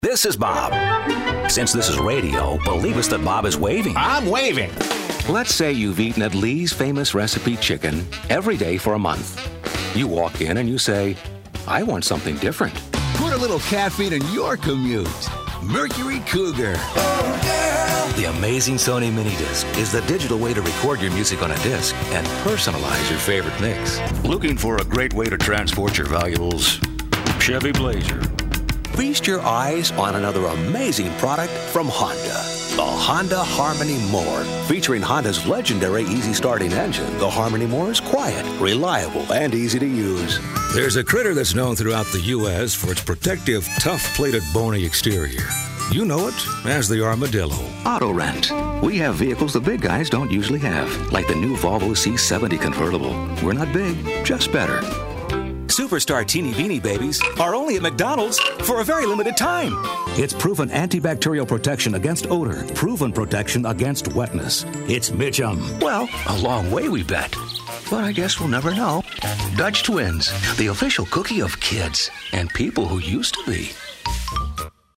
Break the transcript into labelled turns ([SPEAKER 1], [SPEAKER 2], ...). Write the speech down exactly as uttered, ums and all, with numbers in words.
[SPEAKER 1] This is Bob. Since this is radio, believe us that Bob is waving.
[SPEAKER 2] I'm waving.
[SPEAKER 1] Let's say you've eaten at Lee's Famous Recipe Chicken every day for a month. You walk in and you say, I want something different.
[SPEAKER 3] Put a little caffeine in your commute. Mercury Cougar.
[SPEAKER 1] The amazing Sony Mini Disc is the digital way to record your music on a disc and personalize your favorite mix.
[SPEAKER 4] Looking for a great way to transport your valuables? Chevy Blazer.
[SPEAKER 1] Feast your eyes on another amazing product from Honda. The Honda Harmony More. Featuring Honda's legendary easy-starting engine, the Harmony More is quiet, reliable, and easy to use.
[SPEAKER 4] There's a critter that's known throughout the U S for its protective, tough-plated, bony exterior. You know it as the armadillo.
[SPEAKER 1] Auto Rent. We have vehicles the big guys don't usually have, like the new Volvo C seventy convertible. We're not big, just better. Superstar Teeny Beanie Babies are only at McDonald's for a very limited time. It's proven antibacterial protection against odor, proven protection against wetness. It's Mitchum.
[SPEAKER 5] Well, a long way we bet. But I guess we'll never know. Dutch Twins, the official cookie of kids and people who used to be.